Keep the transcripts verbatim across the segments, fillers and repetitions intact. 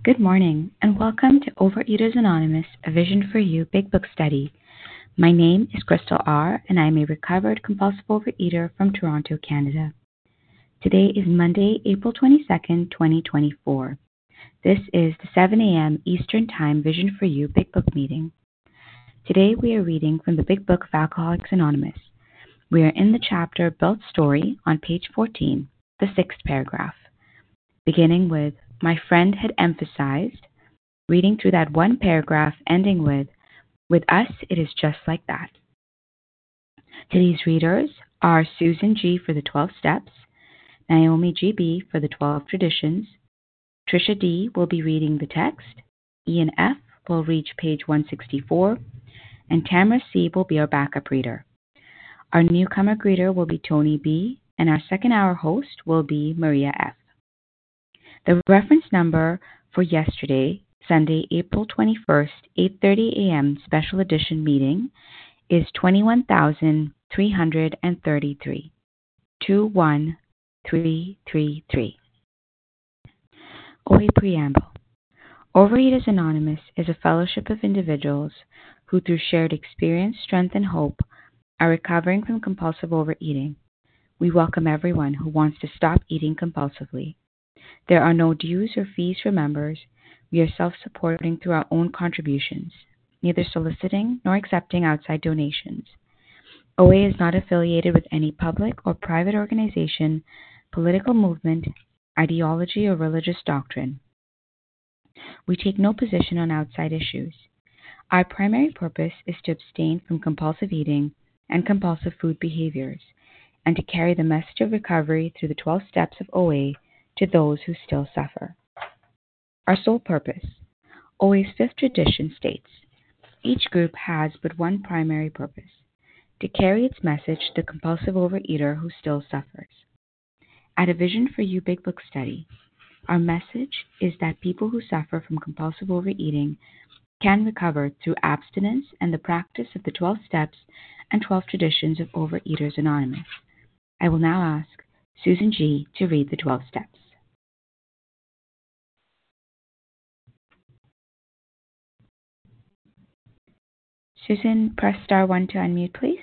Good morning, and welcome to Overeaters Anonymous, a Vision for You Big Book Study. My name is Crystal R., and I am a recovered compulsive overeater from Toronto, Canada. Today is Monday, April twenty-second, twenty twenty-four. This is the seven a.m. Eastern Time Vision for You Big Book meeting. Today we are reading from the Big Book of Alcoholics Anonymous. We are in the chapter Built Story on page fourteen, the sixth paragraph, beginning with "My friend had emphasized," reading through that one paragraph, ending with "With us, it is just like that." Today's readers are Susan G. for the twelve Steps, Naomi G B. for the twelve Traditions, Tricia D. will be reading the text, Ian F. will reach page one sixty-four, and Tamara C. will be our backup reader. Our newcomer greeter will be Tony B., and our second hour host will be Maria F. The reference number for yesterday, Sunday, April twenty-first, eight thirty a.m. Special Edition meeting is twenty-one thousand three hundred thirty-three, two one three three three. O A Preamble. Overeaters Anonymous is a fellowship of individuals who, through shared experience, strength, and hope, are recovering from compulsive overeating. We welcome everyone who wants to stop eating compulsively. There are no dues or fees for members. We are self-supporting through our own contributions, neither soliciting nor accepting outside donations. O A is not affiliated with any public or private organization, political movement, ideology, or religious doctrine. We take no position on outside issues. Our primary purpose is to abstain from compulsive eating and compulsive food behaviors, and to carry the message of recovery through the twelve steps of O A to those who still suffer. Our sole purpose. O A's fifth tradition states, each group has but one primary purpose, to carry its message to the compulsive overeater who still suffers. At a Vision for You Big Book study, our message is that people who suffer from compulsive overeating can recover through abstinence and the practice of the twelve steps and twelve traditions of Overeaters Anonymous. I will now ask Susan G. to read the twelve steps. Susan, press star one to unmute, please.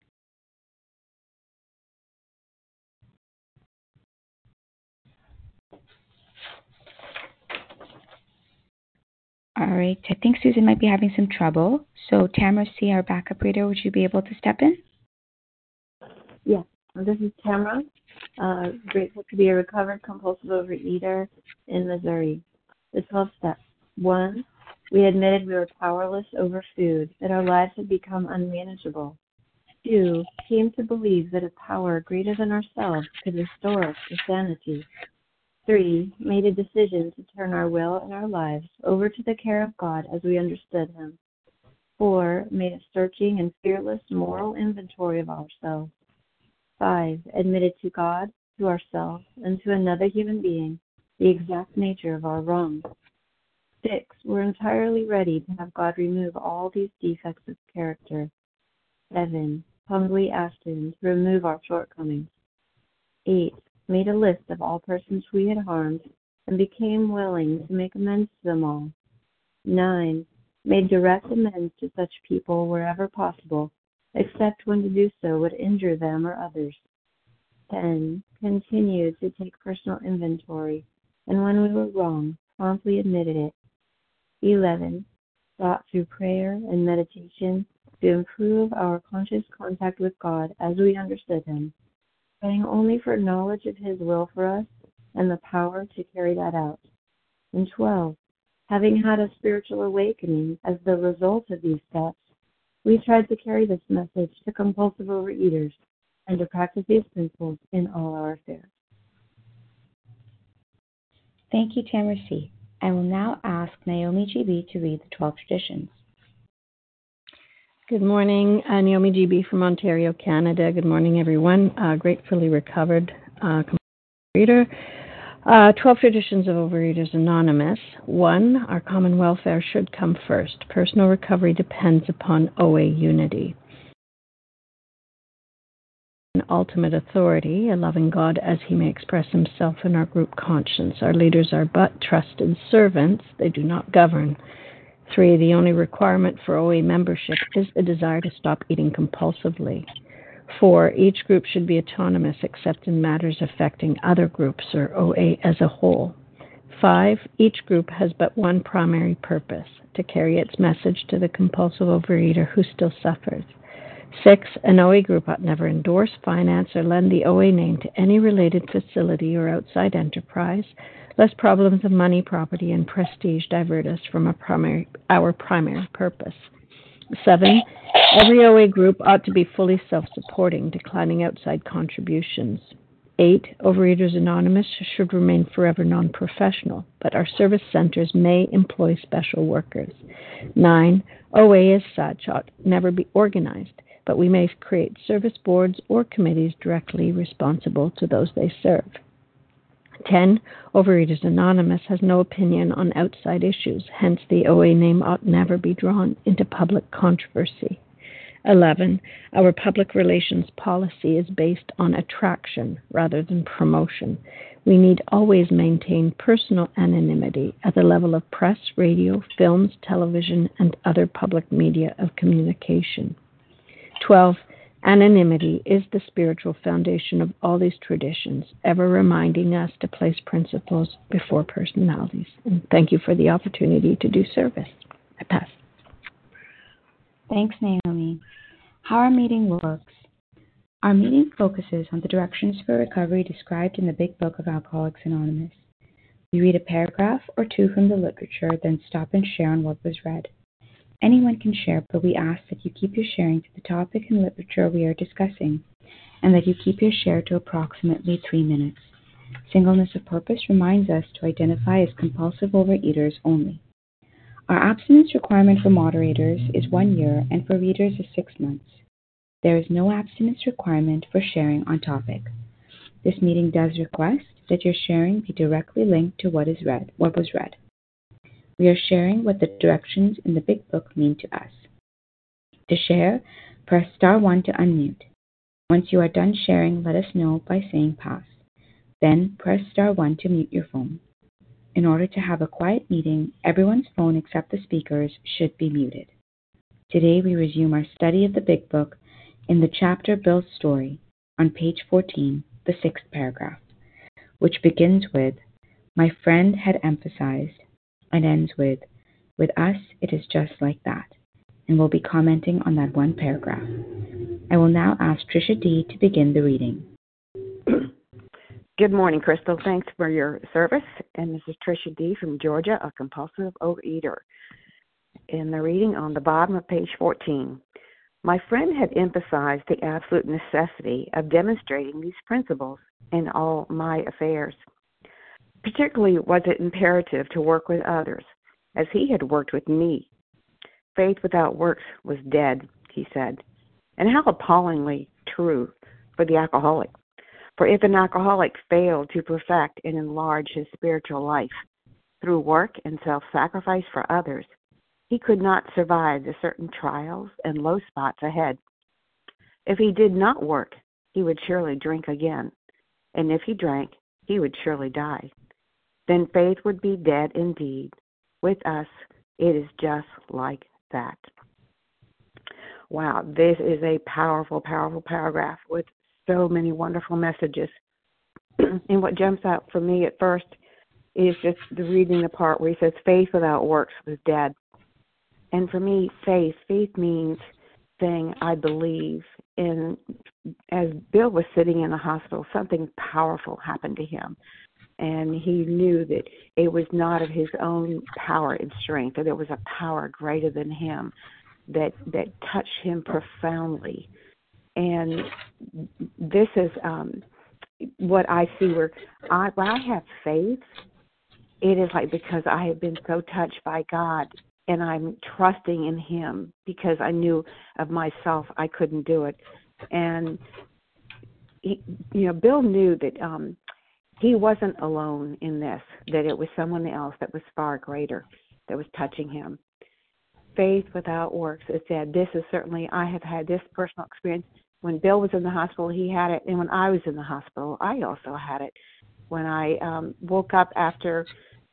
All right, I think Susan might be having some trouble. So Tamara C., our backup reader, would you be able to step in? Yes, this is Tamara. Uh, grateful to be a recovered compulsive overeater in Missouri. The twelve steps. One, we admitted we were powerless over food, that our lives had become unmanageable. Two, came to believe that a power greater than ourselves could restore us to sanity. Three, made a decision to turn our will and our lives over to the care of God as we understood Him. Four, made a searching and fearless moral inventory of ourselves. Five, admitted to God, to ourselves, and to another human being the exact nature of our wrongs. Six, were entirely ready to have God remove all these defects of character. Seven, humbly asked Him to remove our shortcomings. Eight, made a list of all persons we had harmed and became willing to make amends to them all. Nine, made direct amends to such people wherever possible, except when to do so would injure them or others. Ten, continued to take personal inventory, and when we were wrong, promptly admitted it. Eleven, sought through prayer and meditation to improve our conscious contact with God as we understood Him, praying only for knowledge of His will for us and the power to carry that out. And twelve, having had a spiritual awakening as the result of these steps, we tried to carry this message to compulsive overeaters and to practice these principles in all our affairs. Thank you, Tamara C. I will now ask Naomi G B to read the twelve traditions. Good morning, uh, Naomi G B from Ontario, Canada. Good morning, everyone. Uh, gratefully recovered uh, reader. Uh, twelve Traditions of Overeaters Anonymous. One, our common welfare should come first. Personal recovery depends upon O A unity. ultimate authority, a loving God as he may express himself in our group conscience. Our leaders are but trusted servants. They do not govern. Three, the only requirement for O A membership is the desire to stop eating compulsively. Four, each group should be autonomous except in matters affecting other groups or O A as a whole. Five, each group has but one primary purpose, to carry its message to the compulsive overeater who still suffers. Six, an O A group ought never endorse, finance, or lend the O A name to any related facility or outside enterprise, lest problems of money, property, and prestige divert us from a primary, our primary purpose. Seven, every O A group ought to be fully self-supporting, declining outside contributions. Eight, Overeaters Anonymous should remain forever non-professional, but our service centers may employ special workers. Nine, O A as such ought never be organized, but we may create service boards or committees directly responsible to those they serve. Ten, Overeaters Anonymous has no opinion on outside issues, hence the O A name ought never be drawn into public controversy. Eleven, our public relations policy is based on attraction rather than promotion. We need always maintain personal anonymity at the level of press, radio, films, television, and other public media of communication. Twelve, anonymity is the spiritual foundation of all these traditions, ever reminding us to place principles before personalities. And thank you for the opportunity to do service. I pass. Thanks, Naomi. How our meeting works. Our meeting focuses on the directions for recovery described in the Big Book of Alcoholics Anonymous. We read a paragraph or two from the literature, then stop and share on what was read. Anyone can share, but we ask that you keep your sharing to the topic and literature we are discussing, and that you keep your share to approximately three minutes. Singleness of purpose reminds us to identify as compulsive overeaters only. Our abstinence requirement for moderators is one year and for readers is six months. There is no abstinence requirement for sharing on topic. This meeting does request that your sharing be directly linked to what is read, what was read. We are sharing what the directions in the Big Book mean to us. To share, press star one to unmute. Once you are done sharing, let us know by saying pass. Then press star one to mute your phone. In order to have a quiet meeting, everyone's phone except the speaker's should be muted. Today we resume our study of the Big Book in the chapter Bill's Story on page fourteen, the sixth paragraph, which begins with, "My friend had emphasized," and ends with, "With us it is just like that," and we'll be commenting on that one paragraph. I will now ask Tricia D. to begin the reading. Good morning, Crystal. Thanks for your service. And this is Tricia D. from Georgia, a compulsive overeater. In the reading on the bottom of page fourteen, my friend had emphasized the absolute necessity of demonstrating these principles in all my affairs. Particularly was it imperative to work with others, as he had worked with me. Faith without works was dead, he said. And how appallingly true for the alcoholic. For if an alcoholic failed to perfect and enlarge his spiritual life through work and self-sacrifice for others, he could not survive the certain trials and low spots ahead. If he did not work, he would surely drink again. And if he drank, he would surely die. Then faith would be dead indeed. With us, it is just like that. Wow, this is a powerful, powerful paragraph with so many wonderful messages. And what jumps out for me at first is just the reading the part where he says, faith without works was dead. And for me, faith, faith means saying, I believe. And as Bill was sitting in the hospital, something powerful happened to him. And he knew that it was not of his own power and strength, that there was a power greater than him that that touched him profoundly. And this is um, what I see where I, when I have faith, it is like because I have been so touched by God and I'm trusting in him because I knew of myself I couldn't do it. And, he, you know, Bill knew that um, he wasn't alone in this, that it was someone else that was far greater that was touching him. Faith without works, it said, this is certainly, I have had this personal experience. when Bill was in the hospital, he had it, and when I was in the hospital, I also had it. When I um, woke up after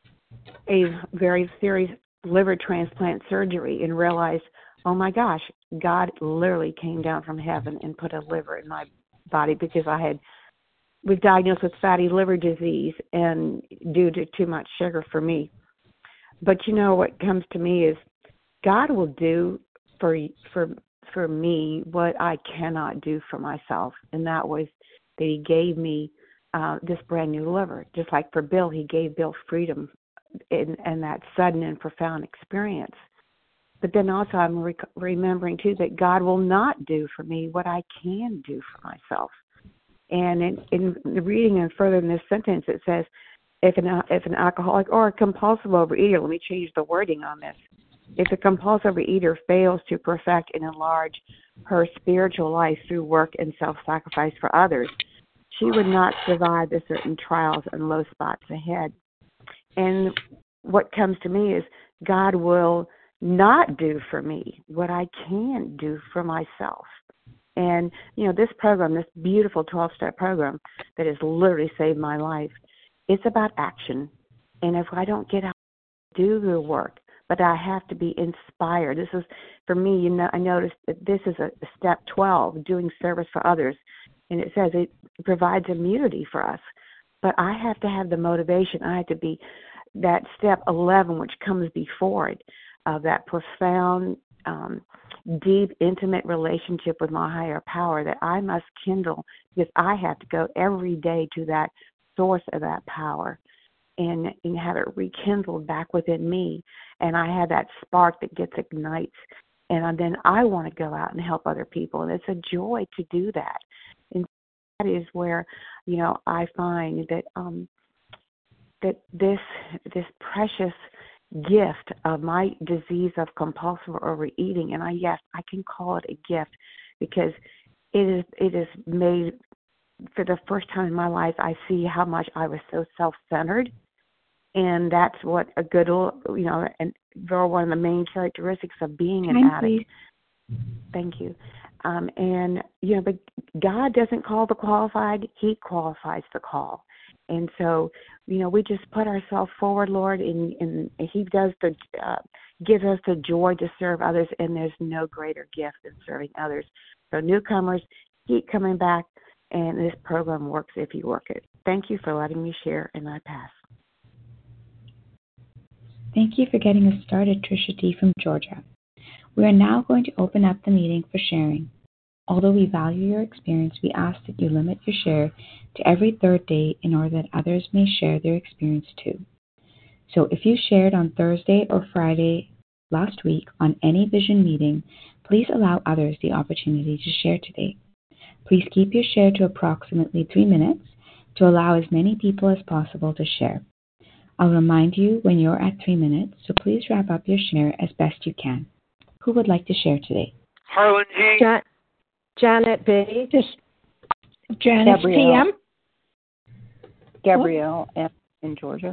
a very serious liver transplant surgery and realized, oh my gosh, God literally came down from heaven and put a liver in my body because I had was diagnosed with fatty liver disease and due to too much sugar for me. But you know what comes to me is God will do for for for me what I cannot do for myself, and that was that He gave me uh, this brand new liver. Just like for Bill, He gave Bill freedom in, in that sudden and profound experience. But then also I'm re- remembering too that God will not do for me what I can do for myself. And in, in the reading and further in this sentence, it says, if an if an alcoholic or a compulsive overeater, let me change the wording on this. If a compulsive overeater fails to perfect and enlarge her spiritual life through work and self-sacrifice for others, she would not survive the certain trials and low spots ahead. And what comes to me is God will not do for me what I can do for myself. And, you know, this program, this beautiful twelve-step program that has literally saved my life, it's about action. And if I don't get out and do the work, but I have to be inspired. This is, for me, you know, I noticed that this is a step twelve, doing service for others. And it says it provides immunity for us. But I have to have the motivation. I have to be that step eleven, which comes before it, uh, that profound, um, deep, intimate relationship with my higher power that I must kindle, because I have to go every day to that source of that power and, and have it rekindled back within me. And I have that spark that gets ignites. And then I want to go out and help other people. And it's a joy to do that. And that is where, you know, I find that um, that this this precious gift of my disease of compulsive overeating, and I yes, I can call it a gift because it is it is made for the first time in my life. I see how much I was so self-centered, and that's what a good, you know, and they're one of the main characteristics of being an Thank addict. You. Thank you. Um, and you know, but God doesn't call the qualified; He qualifies the call. And so, you know, we just put ourselves forward, Lord, and, and He does the uh, gives us the joy to serve others, and there's no greater gift than serving others. So newcomers, keep coming back, and this program works if you work it. Thank you for letting me share, and I pass. Thank you for getting us started, Tricia D. from Georgia. We are now going to open up the meeting for sharing. Although we value your experience, we ask that you limit your share to every third day in order that others may share their experience too. So if you shared on Thursday or Friday last week on any vision meeting, please allow others the opportunity to share today. Please keep your share to approximately three minutes to allow as many people as possible to share. I'll remind you when you're at three minutes, so please wrap up your share as best you can. Who would like to share today? Harlan G. Ja- Janet B. Janice Gabrielle. P M. Gabrielle M. in Georgia.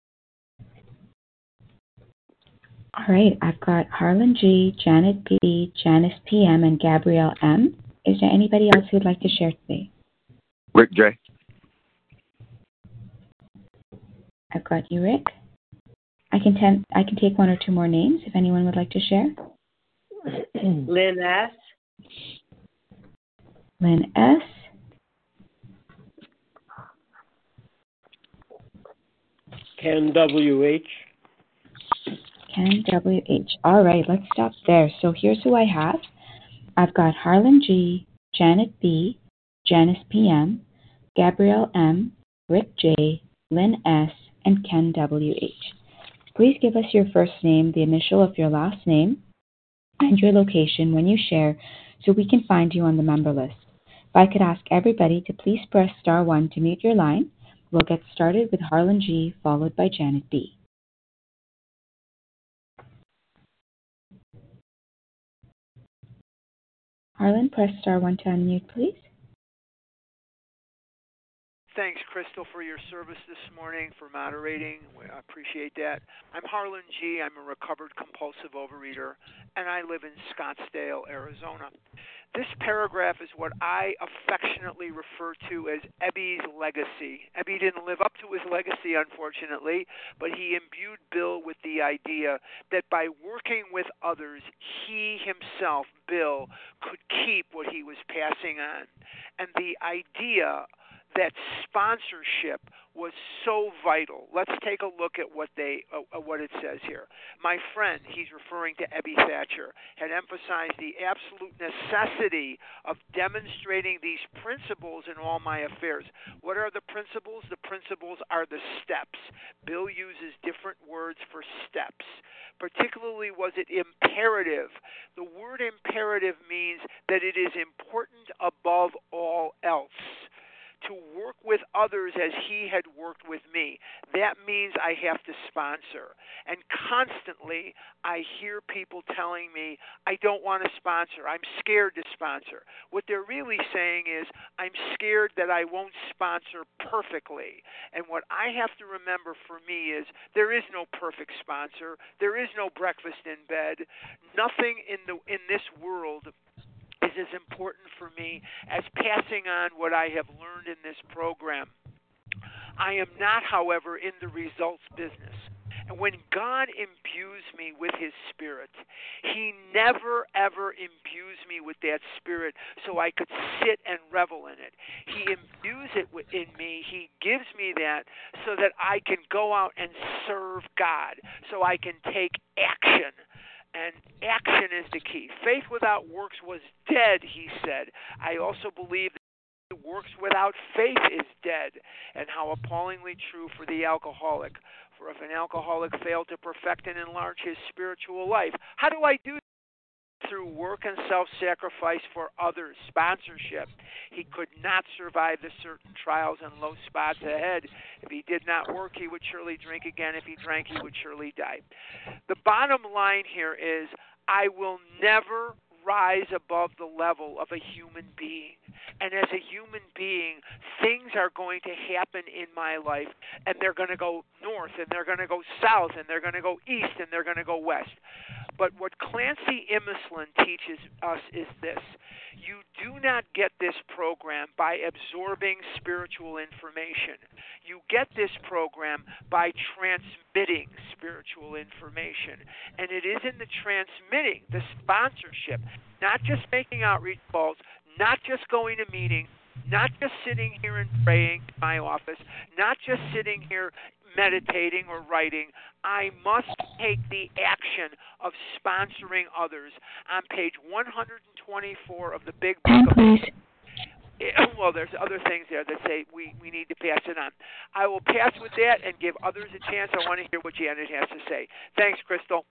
All right, I've got Harlan G., Janet B., Janice P M., and Gabrielle M. Is there anybody else who'd like to share today? Rick J. I've got you, Rick. I can ten- I can take one or two more names if anyone would like to share. Lynn S. Lynn S. Ken W H. Ken W H. All right, let's stop there. So here's who I have. I've got Harlan G., Janet B., Janice P M., Gabrielle M., Rick J., Lynn S., and Ken W H. Please give us your first name, the initial of your last name, and your location when you share so we can find you on the member list. If I could ask everybody to please press star one to mute your line, we'll get started with Harlan G., followed by Janet B. Harlan, press star one to unmute, please. Thanks, Crystal, for your service this morning, for moderating. I appreciate that. I'm Harlan G. I'm a recovered compulsive overeater, and I live in Scottsdale, Arizona. This paragraph is what I affectionately refer to as Ebby's legacy. Ebby didn't live up to his legacy, unfortunately, but he imbued Bill with the idea that by working with others, he himself, Bill, could keep what he was passing on. And the idea that sponsorship was so vital. Let's take a look at what they uh, what it says here. My friend, he's referring to Ebby Thatcher, had emphasized the absolute necessity of demonstrating these principles in all my affairs. What are the principles? The principles are the steps. Bill uses different words for steps. Particularly was it imperative. The word imperative means that it is important above all else to work with others as he had worked with me. That means I have to sponsor. And constantly I hear people telling me, I don't want to sponsor. I'm scared to sponsor. What they're really saying is, I'm scared that I won't sponsor perfectly. And what I have to remember for me is, there is no perfect sponsor. There is no breakfast in bed. Nothing in the in this world is as important for me as passing on what I have learned in this program. I am not, however, in the results business. And when God imbues me with his spirit, he never, ever imbues me with that spirit so I could sit and revel in it. He imbues it in me. He gives me that so that I can go out and serve God, so I can take action. And action is the key. Faith without works was dead, he said. I also believe that works without faith is dead, and how appallingly true for the alcoholic. For if an alcoholic failed to perfect and enlarge his spiritual life, how do I do that? Through work and self-sacrifice for others, sponsorship. He could not survive the certain trials and low spots ahead. If he did not work, he would surely drink again. If he drank, he would surely die. The bottom line here is, I will never rise above the level of a human being. And as a human being, things are going to happen in my life, and they're going to go north, and they're going to go south, and they're going to go east, and they're going to go west. But what Clancy Imislund teaches us is this. You do not get this program by absorbing spiritual information. You get this program by transmitting spiritual information. And it is in the transmitting, the sponsorship, not just making outreach calls, not just going to meetings, not just sitting here and praying in my office, not just sitting here meditating or writing. I must take the action of sponsoring others. On page one hundred twenty-four of the Big Book of... Well, there's other things there that say we, we need to pass it on. I will pass with that and give others a chance. I want to hear what Janet has to say. Thanks, Crystal.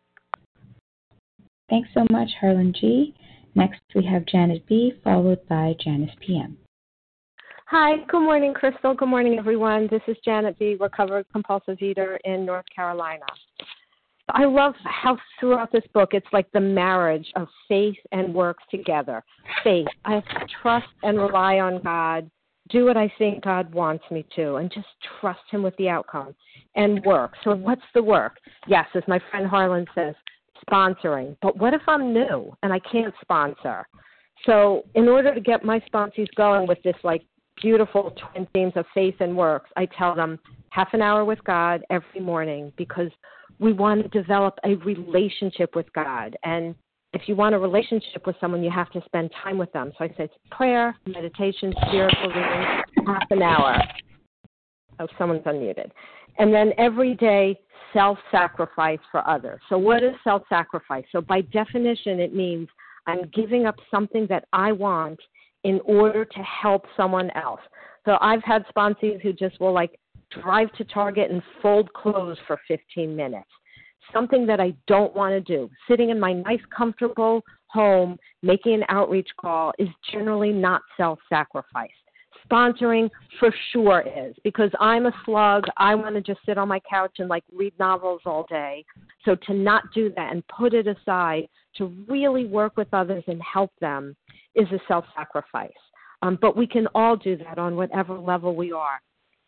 Thanks so much, Harlan G. Next, we have Janet B., followed by Janice P M. Hi, good morning, Crystal. Good morning, everyone. This is Janet B., recovered compulsive eater in North Carolina. I love how throughout this book it's like the marriage of faith and work together. Faith, I have to trust and rely on God, do what I think God wants me to, and just trust him with the outcome. And work. So what's the work? Yes, as my friend Harlan says, sponsoring. But what if I'm new and I can't sponsor? So in order to get my sponsees going with this like beautiful twin themes of faith and works, I tell them half an hour with God every morning, because we want to develop a relationship with God. And if you want a relationship with someone, you have to spend time with them. So I say it's prayer, meditation, spiritual reading, half an hour. Oh, someone's unmuted. And then every day, self-sacrifice for others. So what is self-sacrifice? So by definition, it means I'm giving up something that I want in order to help someone else. So I've had sponsees who just will like drive to Target and fold clothes for fifteen minutes. Something that I don't want to do. Sitting in my nice, comfortable home, making an outreach call is generally not self-sacrifice. Sponsoring for sure is, because I'm a slug. I want to just sit on my couch and like read novels all day. So to not do that and put it aside to really work with others and help them is a self-sacrifice. Um, but we can all do that on whatever level we are.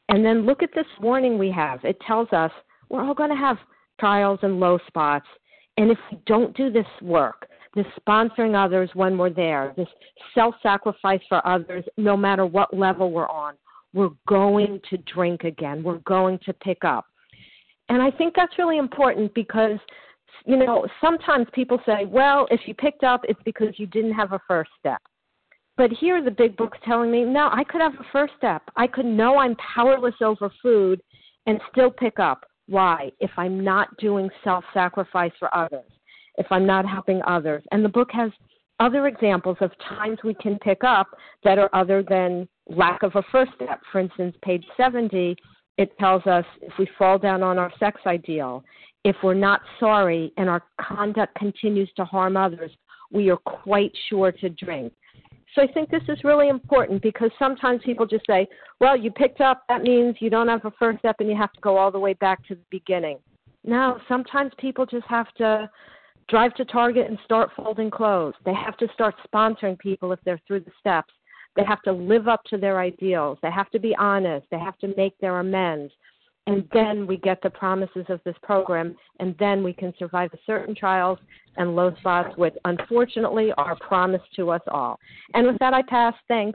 And then look at this warning we have. It tells us we're all going to have trials and low spots. And if we don't do this work, this sponsoring others when we're there, this self-sacrifice for others, no matter what level we're on, we're going to drink again. We're going to pick up. And I think that's really important because, you know, sometimes people say, well, if you picked up, it's because you didn't have a first step. But here the big book's telling me, no, I could have a first step. I could know I'm powerless over food and still pick up. Why? If I'm not doing self-sacrifice for others, if I'm not helping others. And the book has other examples of times we can pick up that are other than lack of a first step. For instance, page seventy, it tells us if we fall down on our sex ideal, if we're not sorry and our conduct continues to harm others, we are quite sure to drink. So I think this is really important because sometimes people just say, well, you picked up, that means you don't have a first step and you have to go all the way back to the beginning. No, sometimes people just have to drive to Target and start folding clothes. They have to start sponsoring people if they're through the steps. They have to live up to their ideals. They have to be honest. They have to make their amends. And then we get the promises of this program, and then we can survive the certain trials and low spots, which unfortunately are promised to us all. And with that, I pass. Thanks.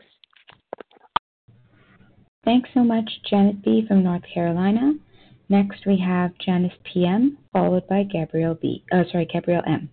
Thanks so much, Janet B. from North Carolina. Next, we have Janice P M, followed by Gabrielle B. Oh, sorry, Gabrielle M.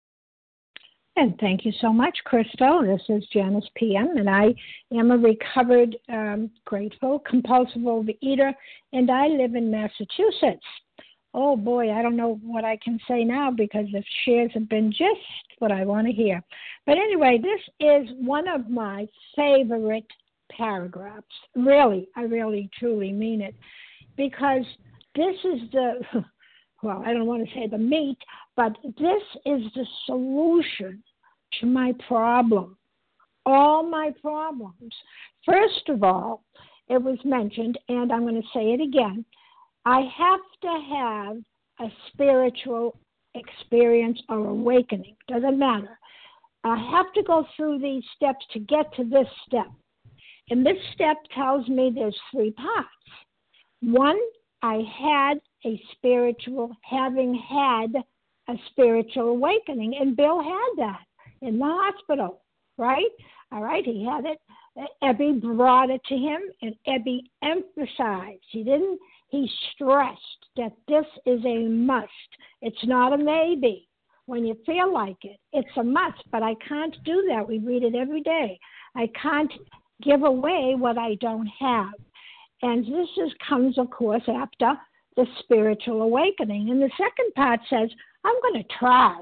And thank you so much, Crystal. This is Janice P M, and I am a recovered, um, grateful, compulsive overeater, and I live in Massachusetts. Oh, boy, I don't know what I can say now because the shares have been just what I want to hear. But anyway, this is one of my favorite paragraphs. Really, I really, truly mean it because this is the, well, I don't want to say the meat, but this is the solution to my problem, all my problems. First of all, it was mentioned, and I'm going to say it again, I have to have a spiritual experience or awakening. Doesn't matter. I have to go through these steps to get to this step. And this step tells me there's three parts. One, I had a spiritual, having had a spiritual awakening, and Bill had that in the hospital, right? All right, he had it. Ebby brought it to him, and Ebby emphasized. He didn't, he stressed that this is a must. It's not a maybe when you feel like it. It's a must, but I can't do that. We read it every day. I can't give away what I don't have. And this is, comes, of course, after the spiritual awakening. And the second part says, I'm going to try,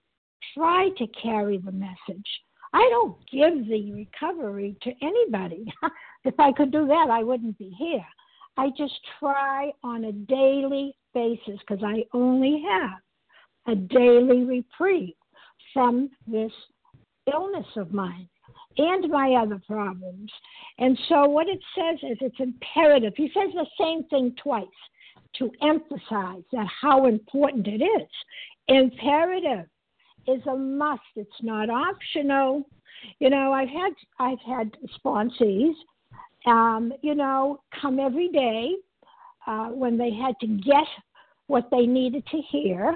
try to carry the message. I don't give the recovery to anybody. If I could do that, I wouldn't be here. I just try on a daily basis because I only have a daily reprieve from this illness of mine and my other problems. And so what it says is it's imperative. He says the same thing twice to emphasize that how important it is. Imperative is a must. It's not optional. You know, I've had I've had sponsees, um, you know, come every day uh, when they had to get what they needed to hear.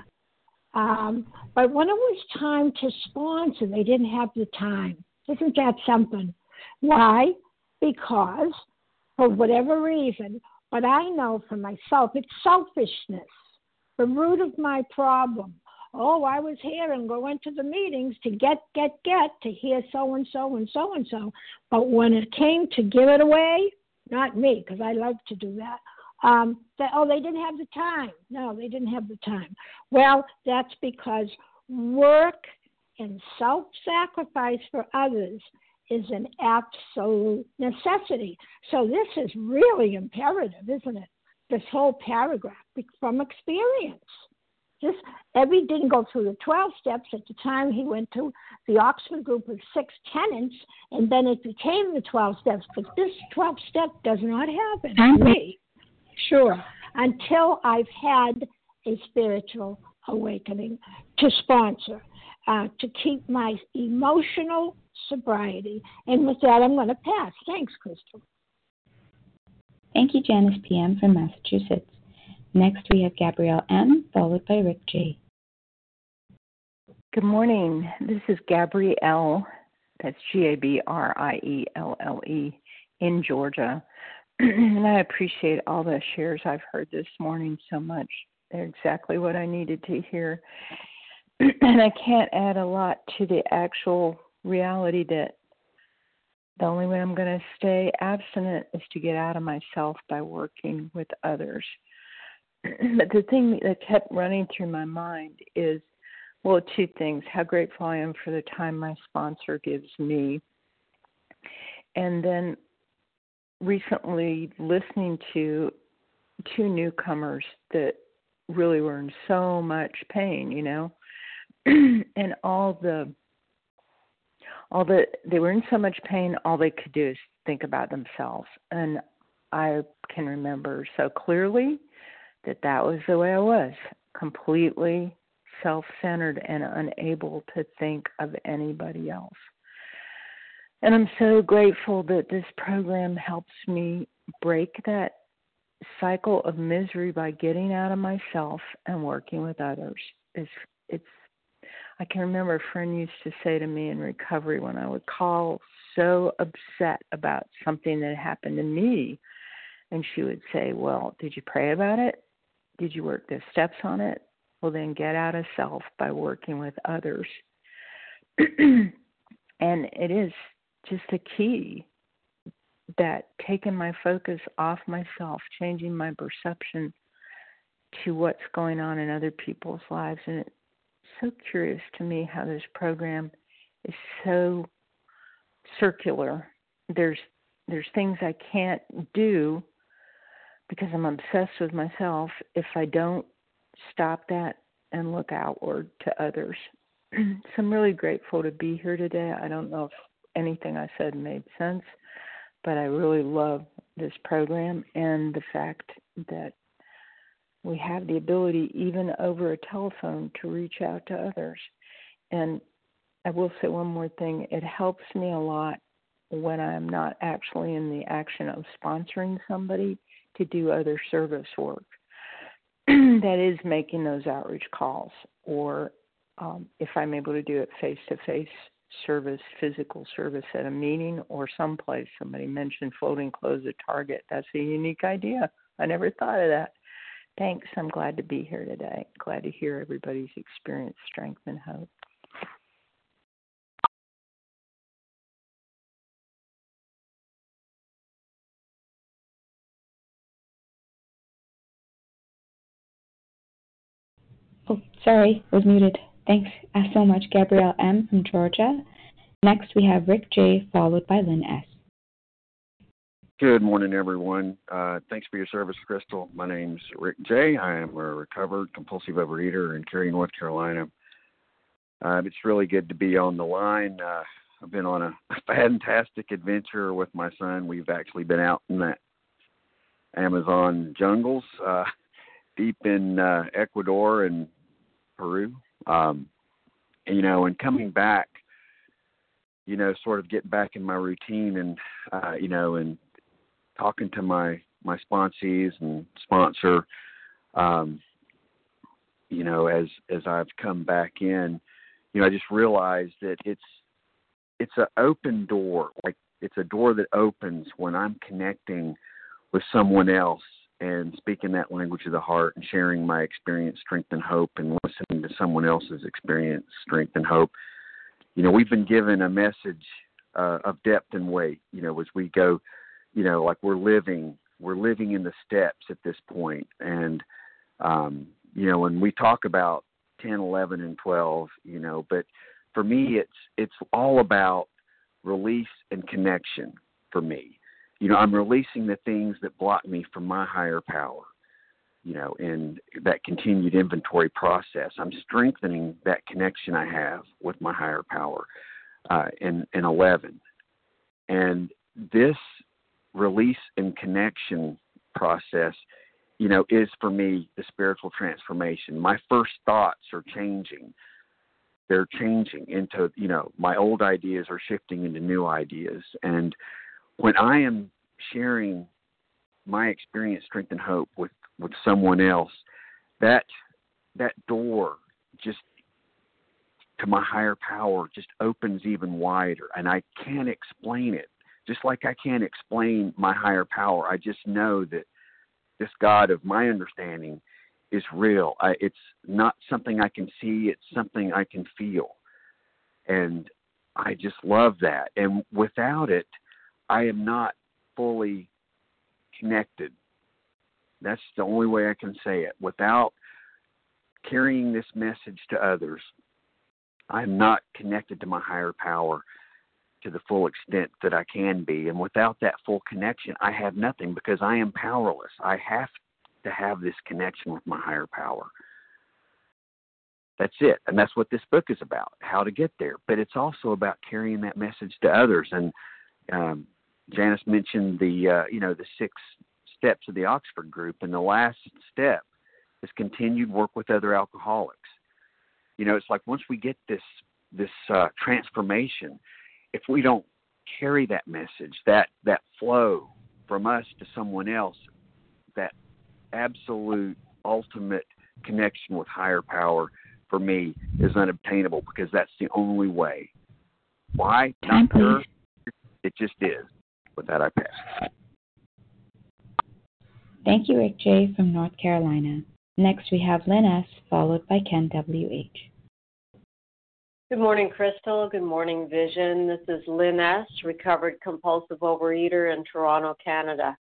Um, but when it was time to sponsor, they didn't have the time. Isn't that something? Why? Because for whatever reason, but I know for myself, it's selfishness, the root of my problem. Oh, I was here and going to the meetings to get, get, get, to hear so-and-so and so-and-so. But when it came to give it away, not me, because I love to do that, um, that, oh, they didn't have the time. No, they didn't have the time. Well, that's because work and self-sacrifice for others is an absolute necessity. So this is really imperative, isn't it? This whole paragraph from experience. Just Ebby didn't go through the twelve steps. At the time he went to the Oxford group of six tenets, and then it became the twelve steps. But this twelve step does not happen for me, sure, until I've had a spiritual awakening to sponsor, uh, to keep my emotional sobriety. And with that, I'm going to pass. Thanks, Crystal. Thank you, Janice P M from Massachusetts. Next, we have Gabrielle M., followed by Rick J. Good morning. This is Gabrielle, that's G A B R I E L L E, in Georgia. And I appreciate all the shares I've heard this morning so much. They're exactly what I needed to hear. And I can't add a lot to the actual reality that the only way I'm going to stay abstinent is to get out of myself by working with others. But the thing that kept running through my mind is, well, two things. How grateful I am for the time my sponsor gives me. And then recently listening to two newcomers that really were in so much pain, you know, and all the, all the, they were in so much pain, all they could do is think about themselves. And I can remember so clearly that that was the way I was, completely self-centered and unable to think of anybody else. And I'm so grateful that this program helps me break that cycle of misery by getting out of myself and working with others. It's, it's, I can remember a friend used to say to me in recovery when I would call so upset about something that happened to me, and she would say, well, did you pray about it? Did you work the steps on it? Well, then get out of self by working with others. And it is just a key that taking my focus off myself, changing my perception to what's going on in other people's lives. And it's so curious to me how this program is so circular. There's there's things I can't do because I'm obsessed with myself if I don't stop that and look outward to others. So I'm really grateful to be here today. I don't know if anything I said made sense, but I really love this program and the fact that we have the ability, even over a telephone, to reach out to others. And I will say one more thing. It helps me a lot when I'm not actually in the action of sponsoring somebody to do other service work. That is making those outreach calls, or um, if I'm able to do it face-to-face service, physical service at a meeting or someplace. Somebody mentioned folding clothes at Target. That's a unique idea. I never thought of that. Thanks. I'm glad to be here today. Glad to hear everybody's experience, strength, and hope. Oh, sorry, was muted. Thanks uh, so much, Gabrielle M. from Georgia. Next, we have Rick J., followed by Lynn S. Good morning, everyone. Uh, thanks for your service, Crystal. My name's Rick J. I am a recovered compulsive overeater in Cary, North Carolina. Uh, it's really good to be on the line. Uh, I've been on a fantastic adventure with my son. We've actually been out in the Amazon jungles, uh, deep in uh, Ecuador and Peru. Um, and, you know, and coming back, you know, sort of getting back in my routine and, uh, you know, and talking to my, my sponsees and sponsor, um, you know, as, as I've come back in, you know, I just realized that it's, it's an open door. Like it's a door that opens when I'm connecting with someone else and speaking that language of the heart and sharing my experience, strength, and hope, and listening to someone else's experience, strength, and hope. You know, we've been given a message uh, of depth and weight, you know, as we go, you know, like we're living, we're living in the steps at this point. And, um, you know, when we talk about ten, eleven, and twelve, you know, but for me, it's, it's all about release and connection for me. You know, I'm releasing the things that block me from my higher power, you know, in that continued inventory process. I'm strengthening that connection I have with my higher power uh, in, in eleven. And this release and connection process, you know, is for me the spiritual transformation. My first thoughts are changing. They're changing into, you know, my old ideas are shifting into new ideas. And when I am sharing my experience, strength, and hope with, with someone else, that that door just to my higher power just opens even wider, and I can't explain it. Just like I can't explain my higher power, I just know that this God of my understanding is real. I, it's not something I can see, it's something I can feel. And I just love that. And without it, I am not fully connected. That's the only way I can say it. Without carrying this message to others, I'm not connected to my higher power to the full extent that I can be. And without that full connection, I have nothing, because I am powerless. I have to have this connection with my higher power. That's it. And that's what this book is about, how to get there. But it's also about carrying that message to others. And um, Janice mentioned the, uh, you know, the six steps of the Oxford group. And the last step is continued work with other alcoholics. You know, it's like once we get this this uh, transformation, if we don't carry that message, that, that flow from us to someone else, that absolute ultimate connection with higher power, for me, is unobtainable, because that's the only way. Why? Not sure. It just is. With that, I pass. Thank you, Rick J. from North Carolina. Next, we have Lynn S., followed by Ken W H. Good morning, Crystal. Good morning, Vision. This is Lynn S., recovered compulsive overeater in Toronto, Canada.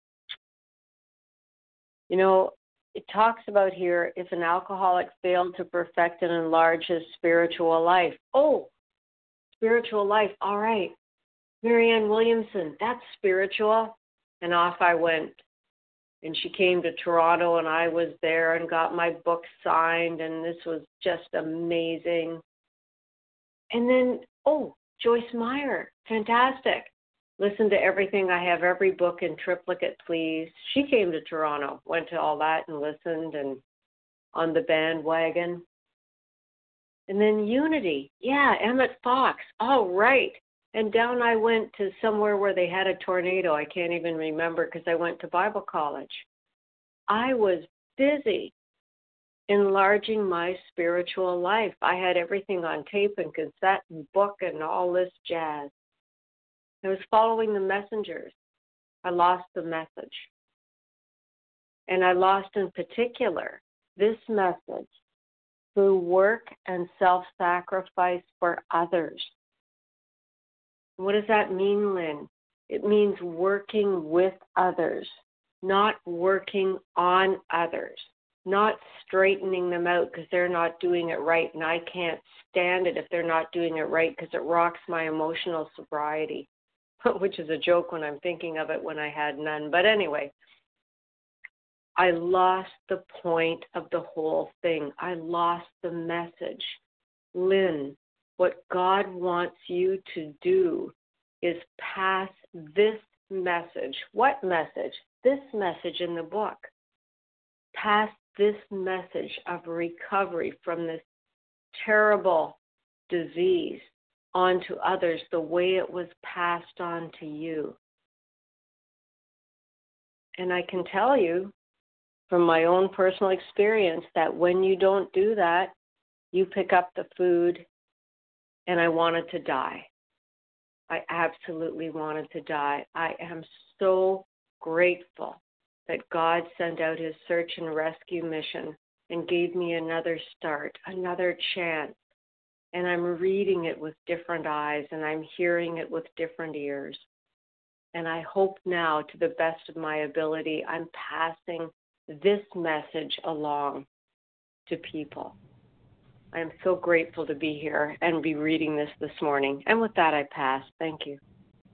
You know, it talks about here, if an alcoholic failed to perfect and enlarge his spiritual life. Oh, spiritual life. All right. Marianne Williamson, that's spiritual. And off I went. And she came to Toronto, and I was there and got my book signed, and this was just amazing. And then, oh, Joyce Meyer, fantastic. Listen to everything. I have every book in triplicate, please. She came to Toronto, went to all that and listened and on the bandwagon. And then Unity. Yeah, Emmett Fox. All right. And down I went to somewhere where they had a tornado. I can't even remember because I went to Bible college. I was busy enlarging my spiritual life. I had everything on tape and cassette and book and all this jazz. I was following the messengers. I lost the message. And I lost in particular this message through work and self-sacrifice for others. What does that mean, Lynn? It means working with others, not working on others, not straightening them out because they're not doing it right, and I can't stand it if they're not doing it right because it rocks my emotional sobriety, which is a joke when I'm thinking of it when I had none. But anyway, I lost the point of the whole thing. I lost the message. Lynn, what God wants you to do is pass this message. What message? This message in the book. Pass this message of recovery from this terrible disease on to others the way it was passed on to you. And I can tell you from my own personal experience that when you don't do that, you pick up the food, and I wanted to die. I absolutely wanted to die. I am so grateful that God sent out his search and rescue mission and gave me another start, another chance. And I'm reading it with different eyes, and I'm hearing it with different ears. And I hope now, to the best of my ability, I'm passing this message along to people. I am so grateful to be here and be reading this this morning. And with that, I pass. Thank you.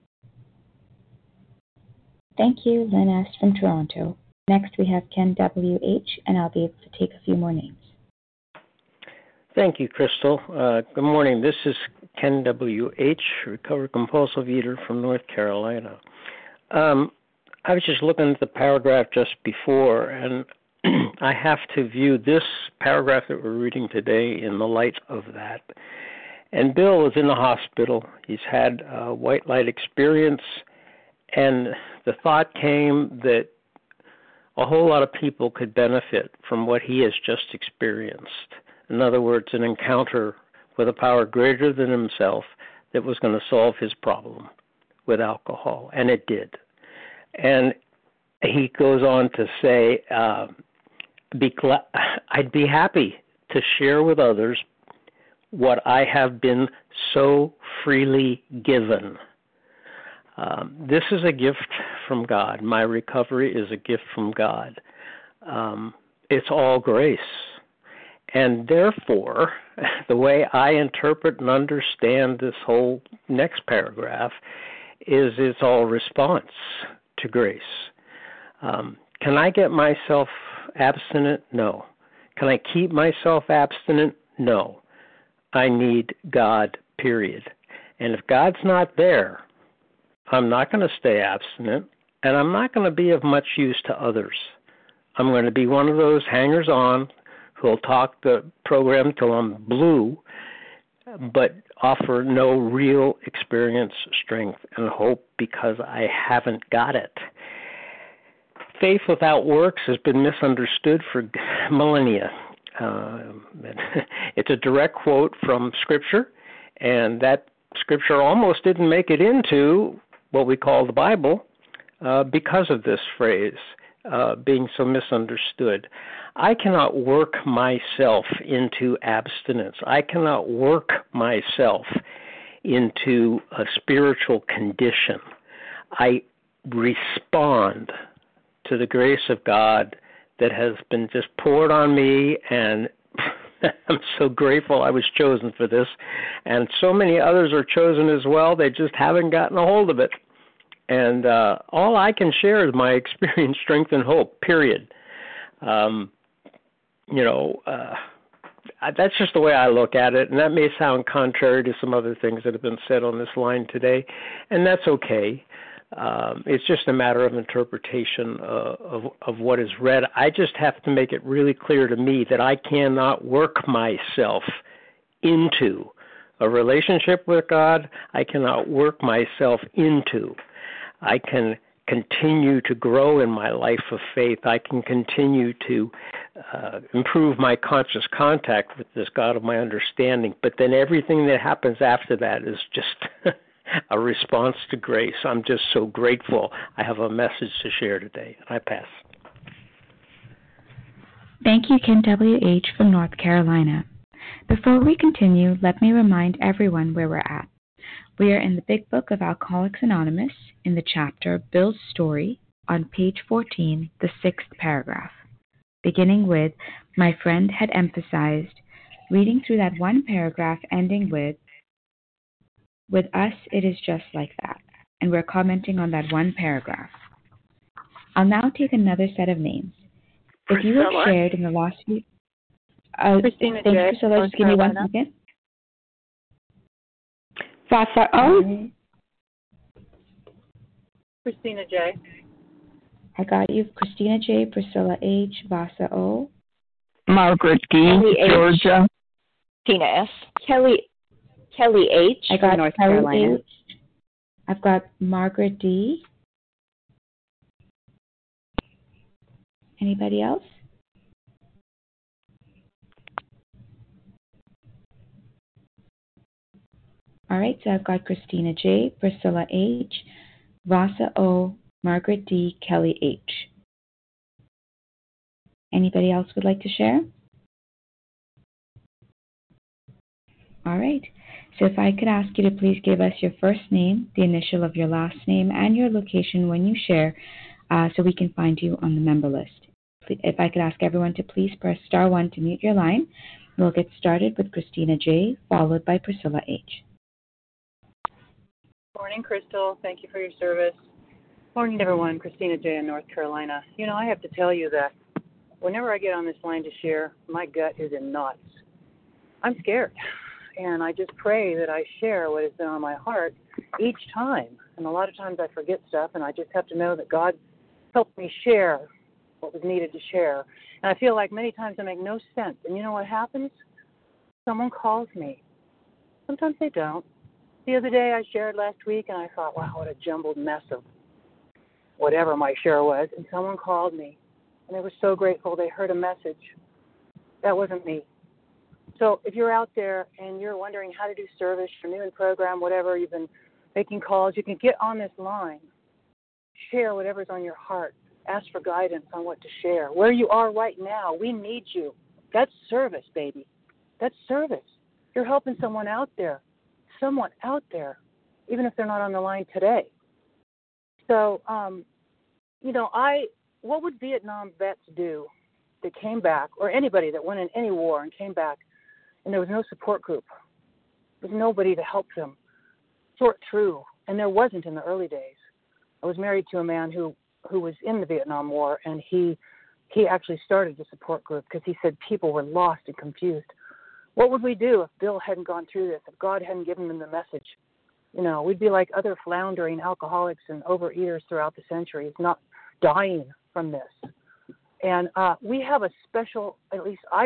Thank you, Lynn S. from Toronto. Next, we have Ken W H, and I'll be able to take a few more names. Thank you, Crystal. Uh, good morning. This is Ken W H, recovered compulsive eater from North Carolina. Um, I was just looking at the paragraph just before, and I have to view this paragraph that we're reading today in the light of that. And Bill is in the hospital. He's had a white light experience, and the thought came that a whole lot of people could benefit from what he has just experienced. In other words, an encounter with a power greater than himself that was going to solve his problem with alcohol, and it did. And he goes on to say, uh, be gla- I'd be happy to share with others what I have been so freely given. Um, this is a gift from God. My recovery is a gift from God. Um, it's all grace. And therefore, the way I interpret and understand this whole next paragraph is it's all response to grace. Um, can I get myself abstinent? No. Can I keep myself abstinent? No. I need God, period. And if God's not there, I'm not going to stay abstinent, and I'm not going to be of much use to others. I'm going to be one of those hangers-on who'll talk the program till I'm blue, but offer no real experience, strength, and hope because I haven't got it. Faith without works has been misunderstood for millennia. Uh, it's a direct quote from Scripture, and that Scripture almost didn't make it into what we call the Bible uh, because of this phrase uh, being so misunderstood. I cannot work myself into abstinence. I cannot work myself into a spiritual condition. I respond to the grace of God that has been just poured on me, and I'm so grateful I was chosen for this. And so many others are chosen as well. They just haven't gotten a hold of it. And uh, all I can share is my experience, strength, and hope, period. Um, you know, uh, that's just the way I look at it. And that may sound contrary to some other things that have been said on this line today. And that's okay. Um, it's just a matter of interpretation uh, of, of what is read. I just have to make it really clear to me that I cannot work myself into a relationship with God. I cannot work myself into. I can continue to grow in my life of faith. I can continue to uh, improve my conscious contact with this God of my understanding. But then everything that happens after that is just a response to grace. I'm just so grateful I have a message to share today. I pass. Thank you, Ken W H from North Carolina. Before we continue, let me remind everyone where we're at. We are in the Big Book of Alcoholics Anonymous in the chapter Bill's Story on page fourteen, the sixth paragraph, beginning with, my friend had emphasized, reading through that one paragraph ending with, with us it is just like that, and we're commenting on that one paragraph. I'll now take another set of names. If you have shared in the last few... Uh, Christina thank J. you, Priscilla. Just give me one second. Vasa O. Christina J. I got you. Christina J. Priscilla H. Vasa O. Margaret D. Georgia. Tina S. Kelly Kelly H. I got North Kelly Carolina. H. I've got Margaret D. Anybody else? All right, so I've got Christina J., Priscilla H., Vasa O., Margaret D., Kelly H. Anybody else would like to share? All right, so if I could ask you to please give us your first name, the initial of your last name, and your location when you share, uh, so we can find you on the member list. If I could ask everyone to please press star one to mute your line, we'll get started with Christina J., followed by Priscilla H. Morning, Crystal. Thank you for your service. Morning, everyone. Christina J. in North Carolina. You know, I have to tell you that whenever I get on this line to share, my gut is in knots. I'm scared, and I just pray that I share what has been on my heart each time. And a lot of times I forget stuff, and I just have to know that God helped me share what was needed to share. And I feel like many times I make no sense. And you know what happens? Someone calls me. Sometimes they don't. The other day I shared last week, and I thought, wow, what a jumbled mess of whatever my share was. And someone called me, and they were so grateful they heard a message. That wasn't me. So if you're out there and you're wondering how to do service, you're new in program, whatever, you've been making calls, you can get on this line, share whatever's on your heart, ask for guidance on what to share. Where you are right now, we need you. That's service, baby. That's service. You're helping someone out there, someone out there, even if they're not on the line today. So, um, you know, I what would Vietnam vets do that came back, or anybody that went in any war and came back, and there was no support group? There was nobody to help them sort through, and there wasn't in the early days. I was married to a man who, who was in the Vietnam War, and he he actually started a support group because he said people were lost and confused. What would we do if Bill hadn't gone through this, if God hadn't given them the message? You know, we'd be like other floundering alcoholics and overeaters throughout the centuries, not dying from this. And uh, we have a special, at least I,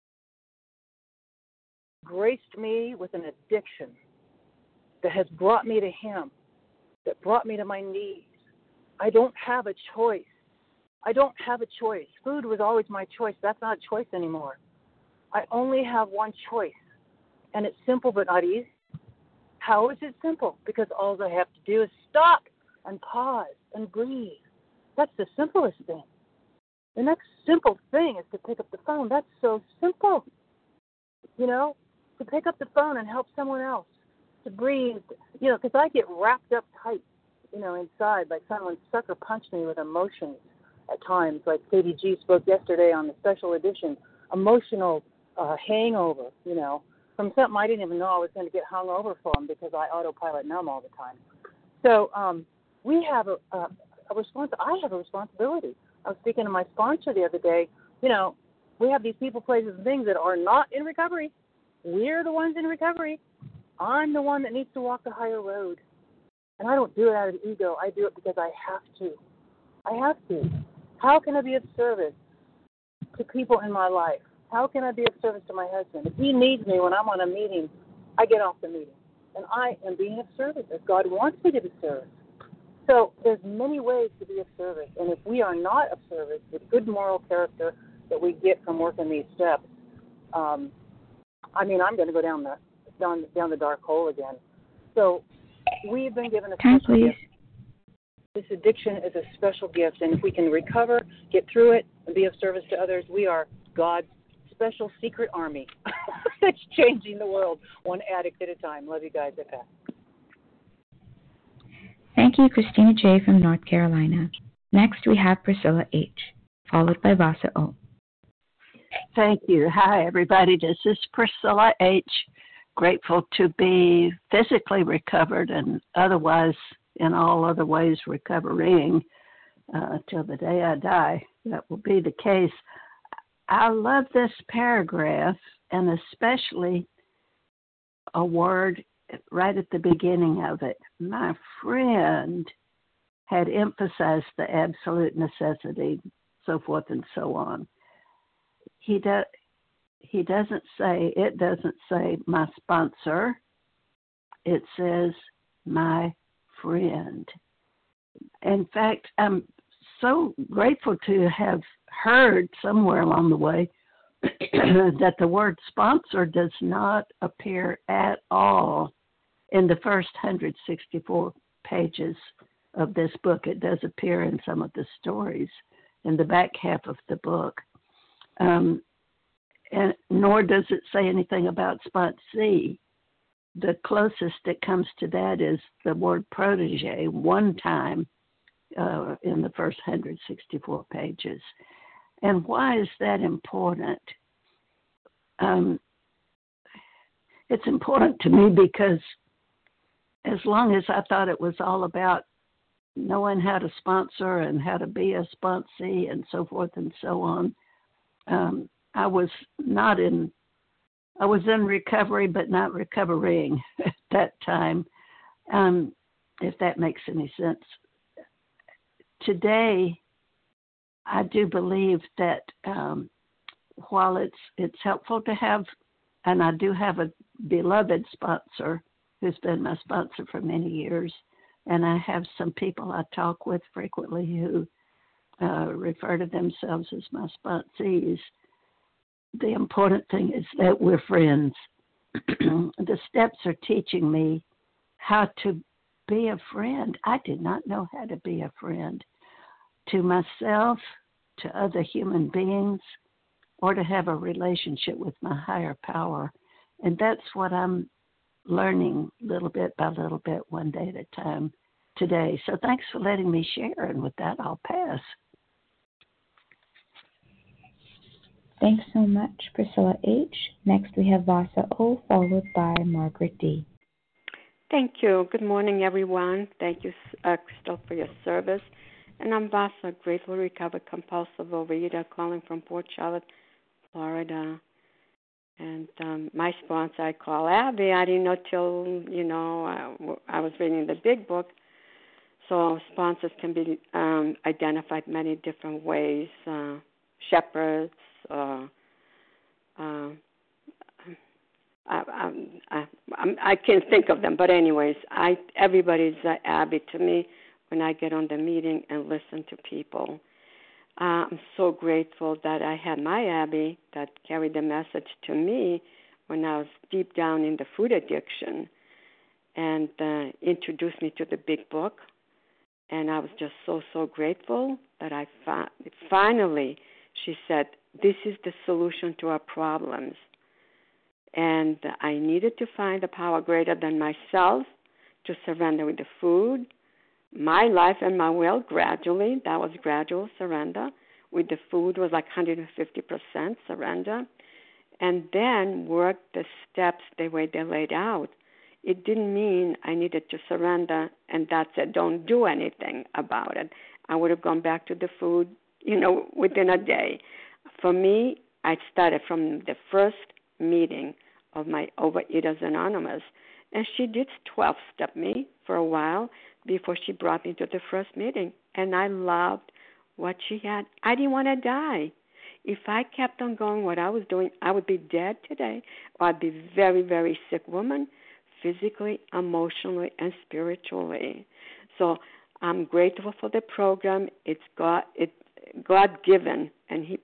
graced me with an addiction that has brought me to Him, that brought me to my knees. I don't have a choice. I don't have a choice. Food was always my choice. That's not a choice anymore. I only have one choice, and it's simple but not easy. How is it simple? Because all I have to do is stop and pause and breathe. That's the simplest thing. The next simple thing is to pick up the phone. That's so simple. You know, to pick up the phone and help someone else, to breathe, you know, because I get wrapped up tight, you know, inside, like someone sucker punched me with emotions at times, like Katie G spoke yesterday on the special edition, emotional uh, hangover, you know, from something I didn't even know I was going to get hung over from because I autopilot numb all the time. So um, we have a, a, a response. I have a responsibility. I was speaking to my sponsor the other day. You know, we have these people, places, and things that are not in recovery. We're the ones in recovery. I'm the one that needs to walk the higher road. And I don't do it out of ego. I do it because I have to. I have to. How can I be of service to people in my life? How can I be of service to my husband? If he needs me when I'm on a meeting, I get off the meeting. And I am being of service as God wants me to be of service. So there's many ways to be of service. And if we are not of service with good moral character that we get from working these steps, um, I mean, I'm going to go down the down, down the dark hole again. So we've been given a Time, special please. gift. This addiction is a special gift. And if we can recover, get through it, and be of service to others, we are God's special secret army that's changing the world one addict at a time. Love you guys. I pass. Thank you, Christina J. from North Carolina. Next, we have Priscilla H., followed by Vasa O. Thank you. Hi, everybody. This is Priscilla H. Grateful to be physically recovered and otherwise in all other ways recovering uh, till the day I die. That will be the case. I love this paragraph, and especially a word right at the beginning of it. My friend had emphasized the absolute necessity, so forth and so on. He does. He doesn't say, it doesn't say my sponsor. It says my friend. In fact, I'm so grateful to have heard somewhere along the way that the word sponsor does not appear at all in the first one hundred sixty-four pages of this book. It does appear in some of the stories in the back half of the book. Um, and nor does it say anything about sponsee. The closest it comes to that is the word protege one time uh, in the first one hundred sixty-four pages. And why is that important? Um, it's important to me because as long as I thought it was all about knowing how to sponsor and how to be a sponsee and so forth and so on, um, I was not in, I was in recovery, but not recovering at that time, um, if that makes any sense. Today, I do believe that um, while it's it's helpful to have, and I do have a beloved sponsor who's been my sponsor for many years, and I have some people I talk with frequently who uh, refer to themselves as my sponsees. The important thing is that we're friends. The steps are teaching me how to be a friend. I did not know how to be a friend to myself, to other human beings, or to have a relationship with my higher power. And that's what I'm learning little bit by little bit, one day at a time today. So thanks for letting me share. And with that, I'll pass. Thanks so much, Priscilla H. Next, we have Vasa O, followed by Margaret D. Thank you. Good morning, everyone. Thank you, uh, Crystal, for your service. And I'm Vasa, grateful recovered compulsive overeater, calling from Port Charlotte, Florida. And um, my sponsor I call Abby. I didn't know till, you know, I, I was reading the big book. So sponsors can be um, identified many different ways. Uh, shepherds, uh, uh, I, I, I, I can't think of them. But anyways, I everybody's uh, Abby to me when I get on the meeting and listen to people. Uh, I'm so grateful that I had my Abby that carried the message to me when I was deep down in the food addiction and uh, introduced me to the big book. And I was just so, so grateful that I fi- finally, she said, this is the solution to our problems. And I needed to find a power greater than myself to surrender with the food, my life and my will gradually. That was gradual surrender. With the food was like one hundred fifty percent surrender. And then work the steps the way they laid out. It didn't mean I needed to surrender and that's it. Don't do anything about it. I would have gone back to the food, you know, within a day. For me, I started from the first meeting of my Overeaters Anonymous. And she did twelve-step me for a while before she brought me to the first meeting. And I loved what she had. I didn't want to die. If I kept on going what I was doing, I would be dead today, or I'd be very, very sick woman, physically, emotionally, and spiritually. So I'm grateful for the program. It's God, it God-given, and He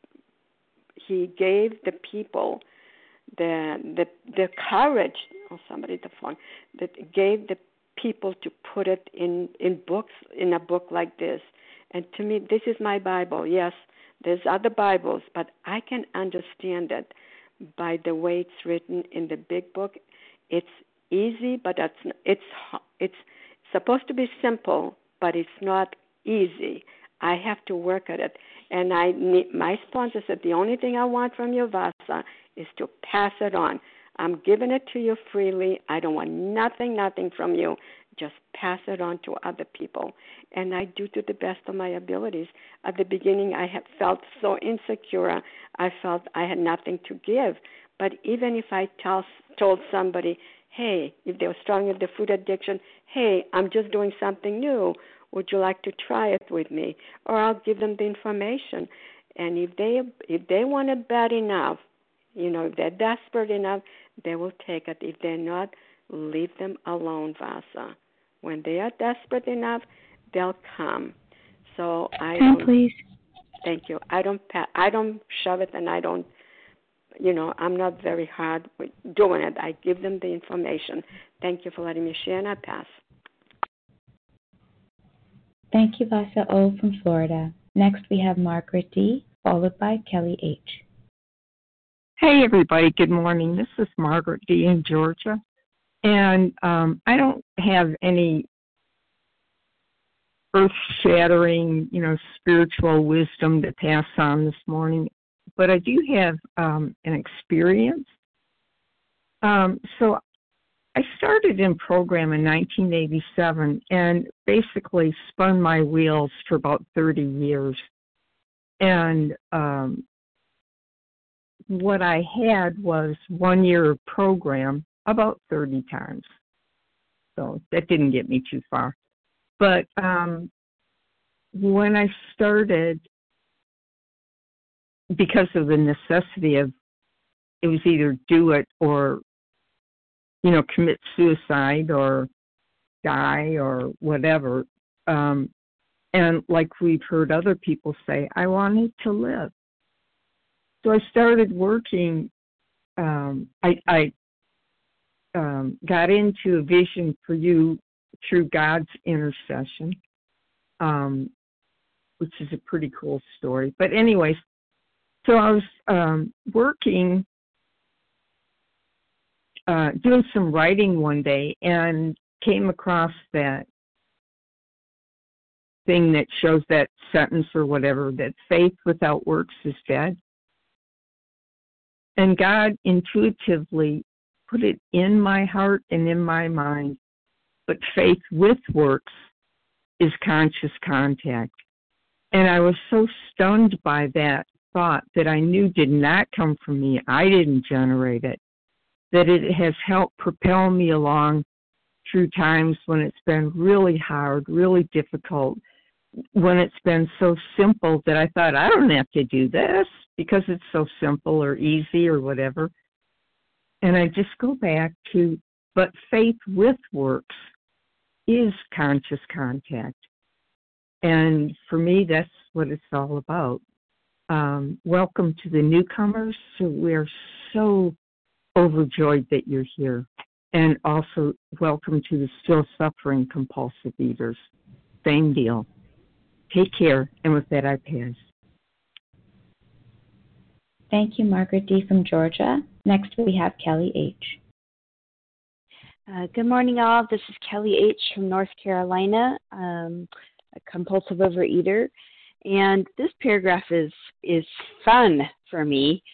He gave the people the the the courage. Oh, somebody the phone that gave the people to put it in in books in a book like this. And to me, this is my Bible. Yes, there's other Bibles, but I can understand it by the way it's written in the big book. It's easy, but it's it's it's supposed to be simple, but it's not easy. I have to work at it. And I need, my sponsor said, the only thing I want from you, Vasa, is to pass it on. I'm giving it to you freely. I don't want nothing, nothing from you. Just pass it on to other people. And I do to the best of my abilities. At the beginning, I had felt so insecure. I felt I had nothing to give. But even if I tell, told somebody, hey, if they were struggling with the food addiction, hey, I'm just doing something new. Would you like to try it with me? Or I'll give them the information. And if they if they want it bad enough, you know, if they're desperate enough, they will take it. If they're not, leave them alone, Vasa. When they are desperate enough, they'll come. So I Come, don't, please. Thank you. I don't I don't shove it, and I don't, you know, I'm not very hard with doing it. I give them the information. Thank you for letting me share, and I pass. Thank you, Vasa O from Florida. Next, we have Margaret D, followed by Kelly H. Hey, everybody. Good morning. This is Margaret D in Georgia. And um, I don't have any earth-shattering, you know, spiritual wisdom to pass on this morning, but I do have um, an experience. Um, so I started in program in nineteen eighty-seven and basically spun my wheels for about thirty years. And um, what I had was one year program about thirty times. So that didn't get me too far. But um, when I started, because of the necessity of, it was either do it or, you know, commit suicide or die or whatever, um, And like we've heard other people say, I wanted to live. So I started working. Um, I, I um, got into a Vision for You through God's intercession, um, which is a pretty cool story. But anyways, so I was um, working, uh, doing some writing one day, and came across that thing that shows that sentence or whatever, that faith without works is dead. And God intuitively put it in my heart and in my mind, but faith with works is conscious contact. And I was so stunned by that thought that I knew did not come from me. I didn't generate it. That it has helped propel me along through times when it's been really hard, really difficult, when it's been so simple that I thought, I don't have to do this because it's so simple or easy or whatever. And I just go back to, but faith with works is conscious contact. And for me, that's what it's all about. Um, welcome to the newcomers. So we're so overjoyed that you're here. And also welcome to the still suffering compulsive eaters. Same deal. Take care. And with that, I pass. Thank you, Margaret D. from Georgia. Next, we have Kelly H. Uh, good morning, all. This is Kelly H. from North Carolina, um, a compulsive overeater. And this paragraph is, is fun for me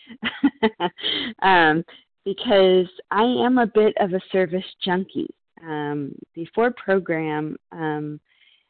um, because I am a bit of a service junkie. Um, before program, um,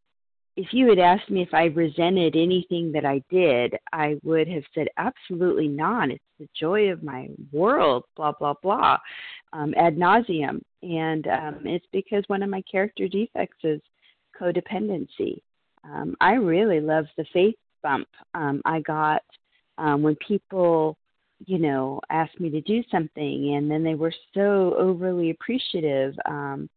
if you had asked me if I resented anything that I did, I would have said absolutely not. It's the joy of my world, blah, blah, blah, um, ad nauseum. And um, it's because one of my character defects is codependency. Um, I really love the faith bump um, I got um, when people, you know, asked me to do something, and then they were so overly appreciative. Um,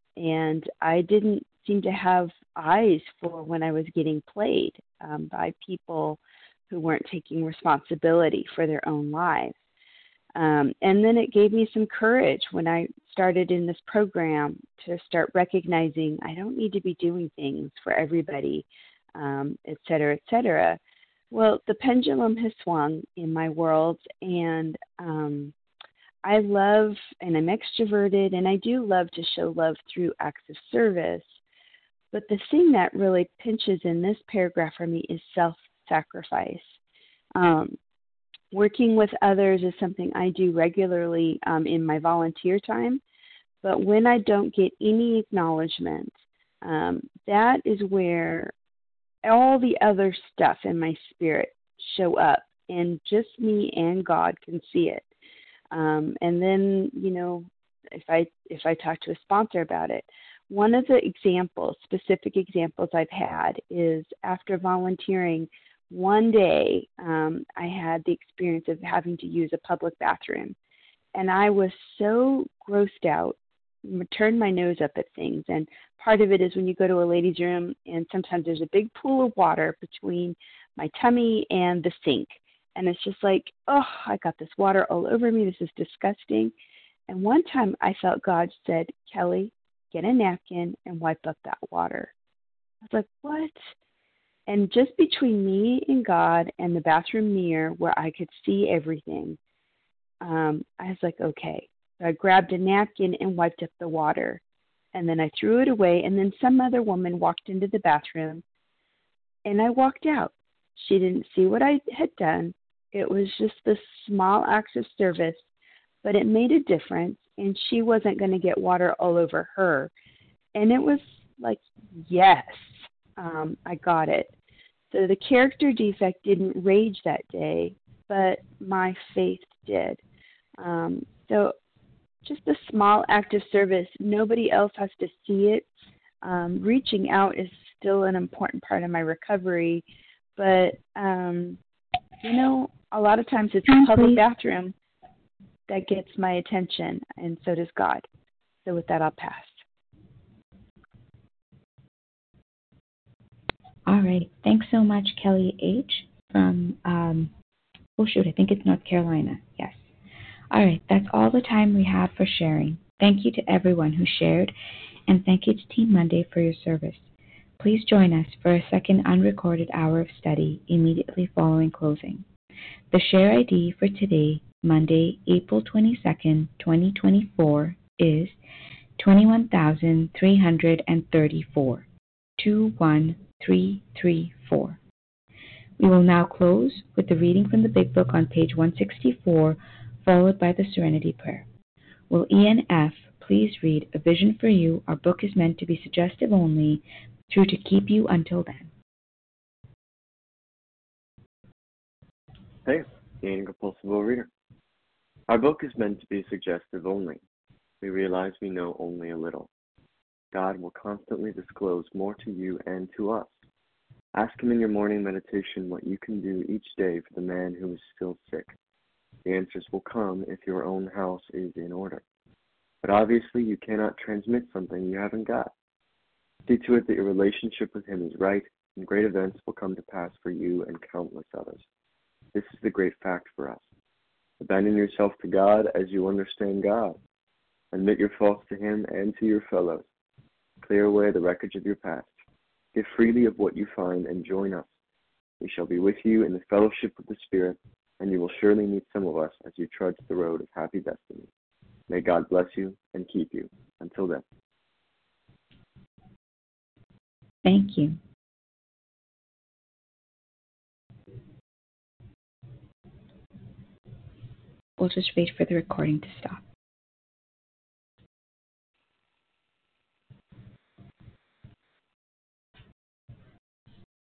and I didn't seem to have eyes for when I was getting played um, by people who weren't taking responsibility for their own lives. Um, and then it gave me some courage when I started in this program to start recognizing I don't need to be doing things for everybody, um, et cetera, et cetera. Well, the pendulum has swung in my world, and um, I love, and I'm extroverted, and I do love to show love through acts of service. But the thing that really pinches in this paragraph for me is self-sacrifice. Um, working with others is something I do regularly um, in my volunteer time. But when I don't get any acknowledgement, um, that is where all the other stuff in my spirit show up, and just me and God can see it. Um, and then, you know, if I if I talk to a sponsor about it, one of the examples, specific examples I've had is after volunteering, one day um, I had the experience of having to use a public bathroom. And I was so grossed out, turned my nose up at things. And part of it is when you go to a ladies' room and sometimes there's a big pool of water between my tummy and the sink. And it's just like, oh, I got this water all over me. This is disgusting. And one time I felt God said, Kelly, get a napkin and wipe up that water. I was like, what? And just between me and God and the bathroom mirror where I could see everything, um, I was like, okay. So I grabbed a napkin and wiped up the water. And then I threw it away. And then some other woman walked into the bathroom and I walked out. She didn't see what I had done. It was just this small act of service, but it made a difference. And she wasn't going to get water all over her. And it was like, yes, um, I got it. So the character defect didn't rage that day, but my faith did. Um, so just a small act of service. Nobody else has to see it. Um, reaching out is still an important part of my recovery. But, um, you know, a lot of times it's the public bathroom that gets my attention, and so does God. So with that, I'll pass. All right. Thanks so much, Kelly H. from, um, oh shoot, I think it's North Carolina. Yes. All right. That's all the time we have for sharing. Thank you to everyone who shared, and thank you to Team Monday for your service. Please join us for a second unrecorded hour of study immediately following closing. The share I D for today, Monday, April twenty-second, twenty twenty-four, is twenty-one thousand three hundred thirty-four, two one three three four. We will now close with the reading from the Big Book on page one sixty-four, followed by the Serenity Prayer. Will E N F please read A Vision for You? Our book is meant to be suggestive only, true to keep you until then. Hey, Ian Compulsive Overeater. Our book is meant to be suggestive only. We realize we know only a little. God will constantly disclose more to you and to us. Ask Him in your morning meditation what you can do each day for the man who is still sick. The answers will come if your own house is in order. But obviously you cannot transmit something you haven't got. See to it that your relationship with Him is right, and great events will come to pass for you and countless others. This is the great fact for us. Abandon yourself to God as you understand God. Admit your faults to Him and to your fellows. Clear away the wreckage of your past. Give freely of what you find and join us. We shall be with you in the fellowship of the Spirit, and you will surely meet some of us as you trudge the road of happy destiny. May God bless you and keep you. Until then. Thank you. We'll just wait for the recording to stop.